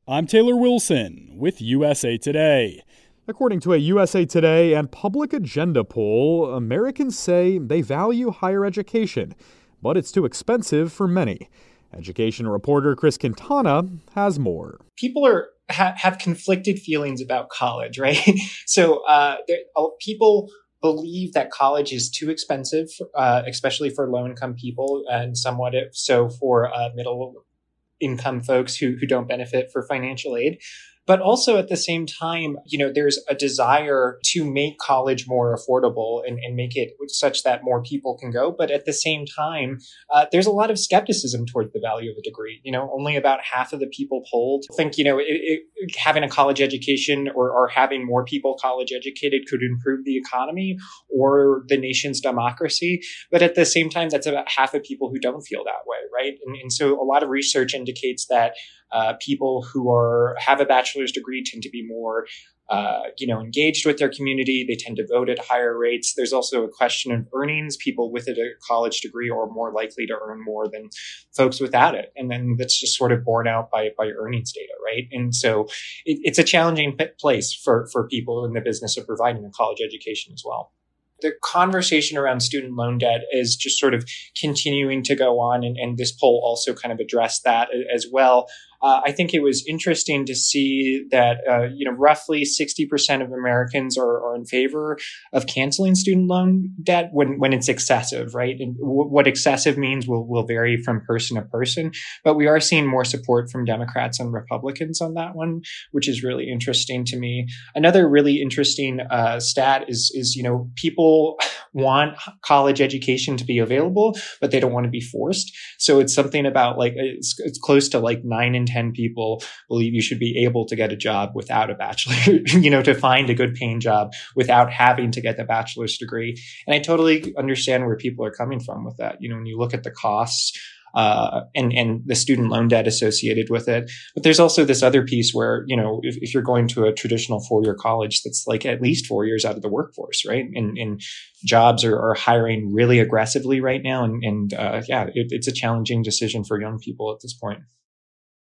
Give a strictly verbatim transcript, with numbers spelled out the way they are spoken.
I'm Taylor Wilson with U S A Today. According to a U S A Today and Public Agenda poll, Americans say they value higher education, but it's too expensive for many. Education reporter Chris Quintana has more. People are ha- have conflicted feelings about college, right? so uh, there, uh, people believe that college is too expensive, uh, especially for low-income people, and somewhat so for uh, middle-income folks who who don't benefit for financial aid. But also at the same time, you know, there's a desire to make college more affordable and, and make it such that more people can go. But at the same time, uh, there's a lot of skepticism towards the value of a degree. You know, only about half of the people polled think, you know, it, it, having a college education or, or having more people college educated could improve the economy or the nation's democracy. But at the same time, that's about half of people who don't feel that way, right? And, and so a lot of research indicates that uh, people who are have a bachelor's degree tend to be more, uh, you know, engaged with their community. They tend to vote at higher rates. There's also a question of earnings. People with a college degree are more likely to earn more than folks without it. And then that's just sort of borne out by, by earnings data, right? And so it, it's a challenging place for, for people in the business of providing a college education as well. The conversation around student loan debt is just sort of continuing to go on, and, and this poll also kind of addressed that as well. Uh, I think it was interesting to see that, uh, you know, roughly sixty percent of Americans are, are in favor of canceling student loan debt when, when it's excessive, right? And w- what excessive means will, will vary from person to person. But we are seeing more support from Democrats and Republicans on that one, which is really interesting to me. Another really interesting uh, stat is, is, you know, people want college education to be available, but they don't want to be forced. So it's something about like, it's, it's close to like nine in ten people believe you should be able to get a job without a bachelor, you know, to find a good paying job without having to get the bachelor's degree. And I totally understand where people are coming from with that. You know, when you look at the costs, Uh, and, and the student loan debt associated with it. But there's also this other piece where, you know, if, if you're going to a traditional four-year college, that's like at least four years out of the workforce, right? And, and jobs are, are hiring really aggressively right now. And, and uh, yeah, it, it's a challenging decision for young people at this point.